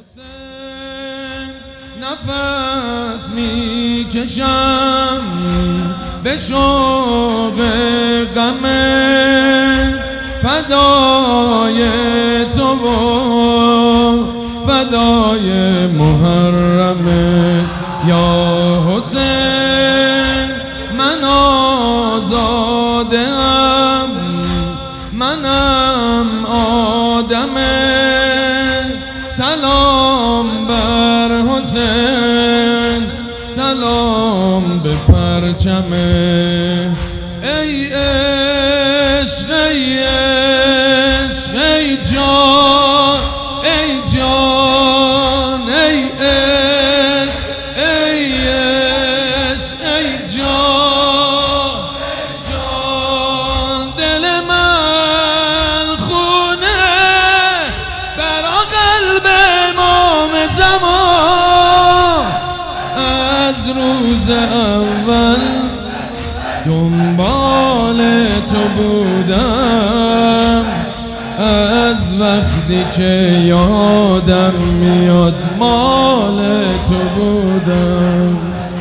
حسین نفس می کشم به شوق غم فدای تو و فدای محرم یا حسین من آزادم منم آدم سلام بر حسین سلام به پرچم ای عشق ای عشق ای جان ای جان ای عشق ای عشق ای جان جان دل من خونه برا قلب امام زمان از روز اول دنبال تو بودم از وقتی که یادم میاد مال تو بودم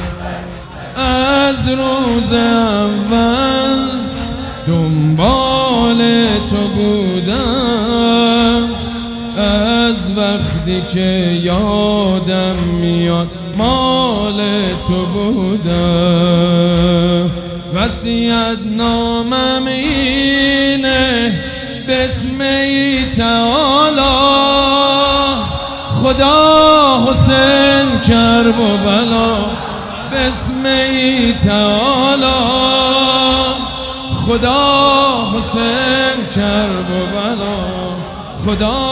از روز اول دنبال تو بودم از وقتی که یادم میاد مال تو بودم وصیت نامم اینه بسم تعالی خدا حسین کرب و بلا بسم تعالی خدا حسین کرب و بلا خدا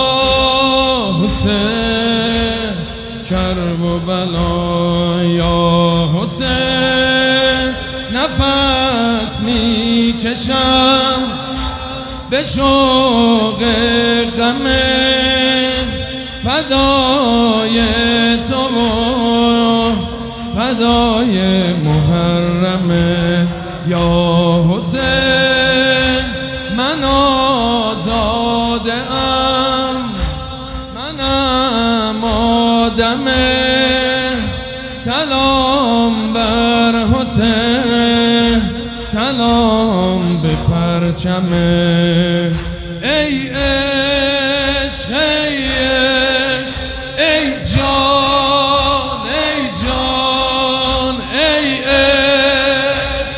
حسین کرب و بلا یا حسین نفس می کشم به شوق غم فدای تو و فدای محرم یا حسین من آزادم منم آدم سلام بر حسین سلام به پرچم ای عشق ای عشق ای جان ای جان ای عشق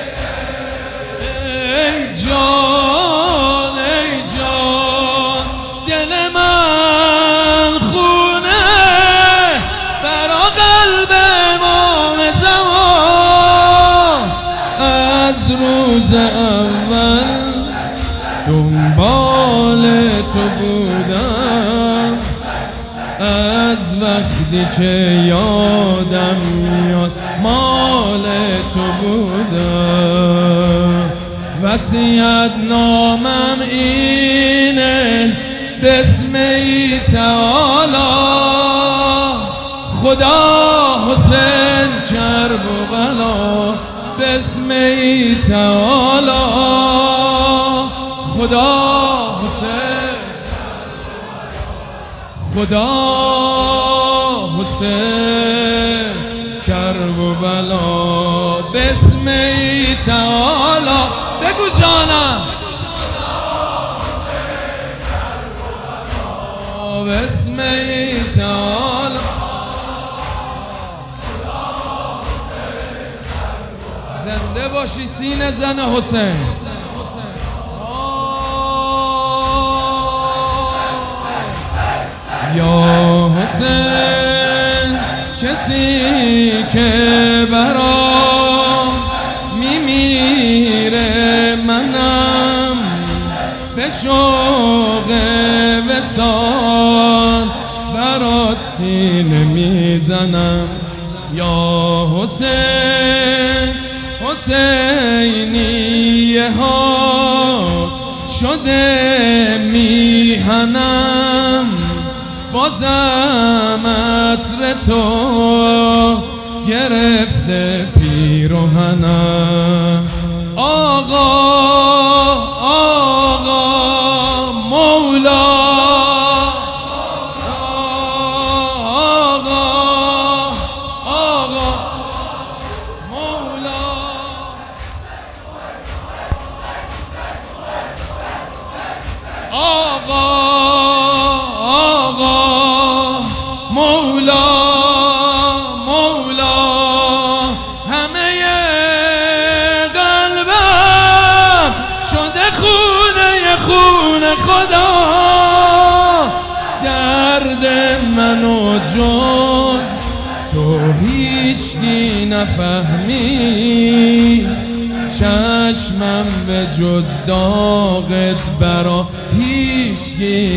ای جان ای جان دل من خونه برا قلب امام زمان از روز اول دنبال تو بودم از وقتی که یادم میاد مال تو بودم وصیت نامم اینه بسم تعالی خدا حسین کرب و بلا بسم تعالی خدا حسین خدا حسین کرب و بلا بسم تعالی بگو جانم بسم تعالی زنده باشی سینه زن حسین یا حسین کسی که برام میمیره منم به شوق وصال برات سینه میزنم یا حسین حسینیه ها شده میهنم بازم عطر تو گرفته پیراهنم آقا آقا مولا منو جز تو هیچکی نفهمی، چشمم به جز داغت برا هیچکی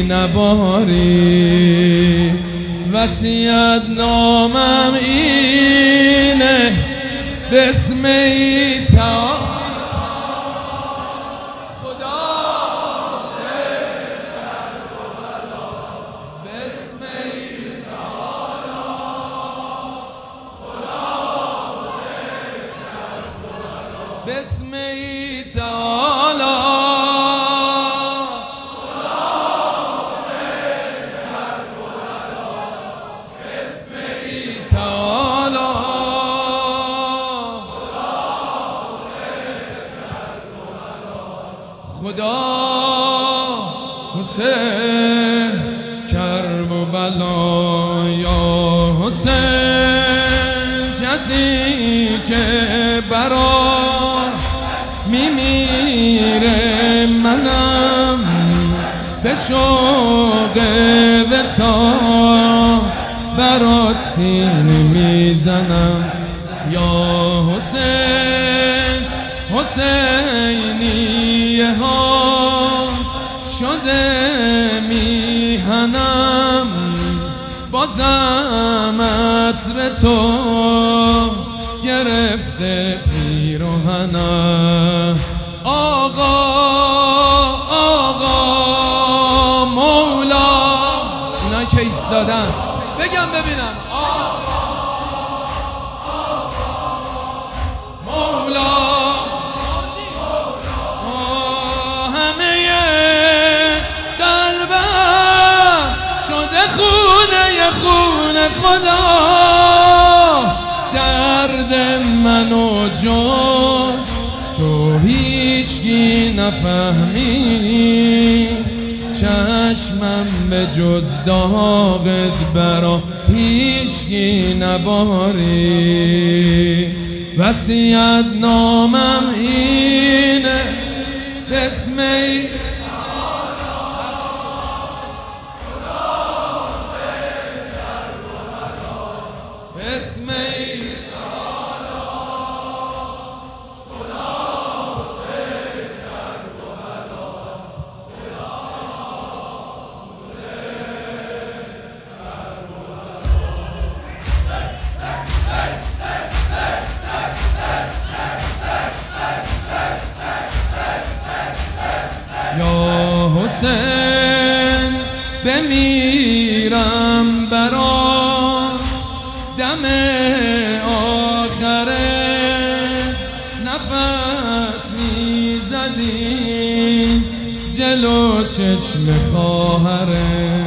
نباری. وصیت نامم اینه بسم تعالی بسم تعالی خدا حسین کربلا یا حسین، کسی که برات میمیره منم به شوق وصال برات سین میزنم یا حسین. حسینیه ها شده میهنم، بازم عطر تو گرفته پیراهنم. آقا مولا، اینایی که ایستادن بگم ببینم. مولا همه قلبم شده خونه خدا، درد منو جز تو هیچکی نفهمی، چشمم به جز داغت برا هیچکی نباری. وصیت نامم اینه بسم بسم یا حسین بمیرم برات، دم آخره نفس میزدی جلو چشم خواهره.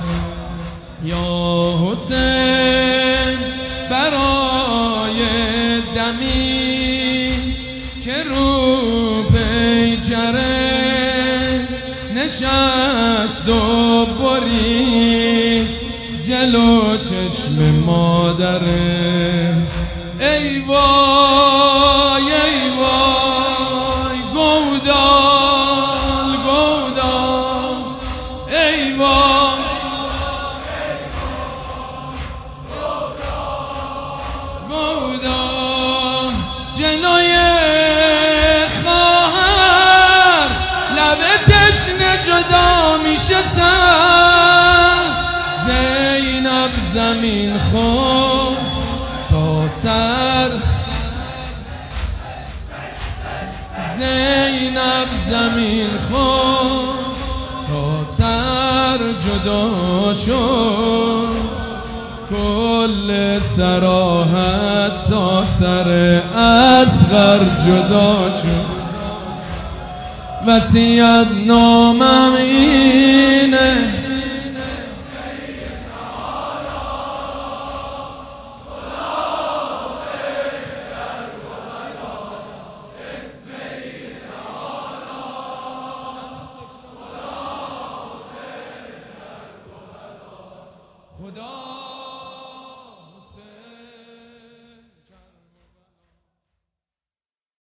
یا حسین برای دمی که رو پیکره نشست و برید جلو چشم مادره. ای وای ای وای گودال ای وای گودال، جلوی خواهر لب تشنه جدا میشه سر، زینب زمین خورد تا سر، زینب زمین خورد تا سر جدا شد، کل سراحت تا سر اصغر جدا شد. وصیت نامم